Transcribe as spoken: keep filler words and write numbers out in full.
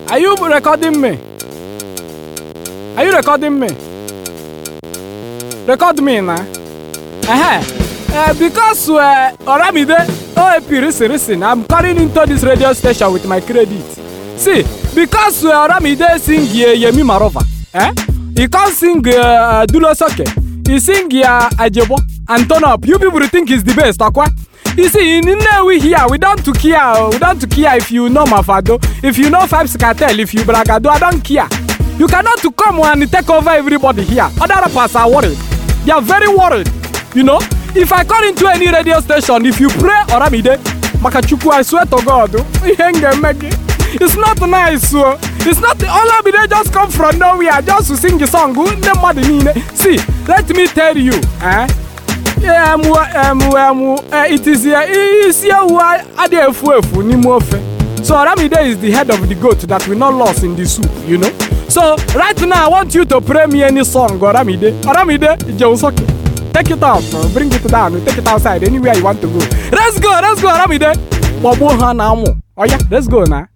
Are you recording me? Are you recording me? Record me now. Uh-huh. Uh, because uh, Oramide, oh, listen, listen, I'm calling into this radio station with my credit. See, because uh, Oramide sing uh, Yemi Marova, eh? He can't sing uh, Dulo Soke. He sing uh, Ajebo and turn up. You people think he's the best, okay? You see, in there we here, we don't to care, we don't to care if you know Mafado, if you know Five Cartel, if you Bragado, I don't care. You cannot to come and take over everybody here. Other rappers are worried. They are very worried. You know, if I call into any radio station, if you pray Oramide, Makachuku, I swear to God, it's not nice. So it's not Oramide just come from nowhere just to sing the song. See, let me tell you, eh? Yeah, um, um, um, uh, it is here. It's here why I dare fufu ni mofe. So Oramide is the head of the goat that we not lost in the soup, you know. So right now I want you to pray me any song, Oramide. Oramide, Josoke. Take it out, bro. Bring it down, take it outside, anywhere you want to go. Let's go, let's go, Oramide. Oh yeah, let's go now.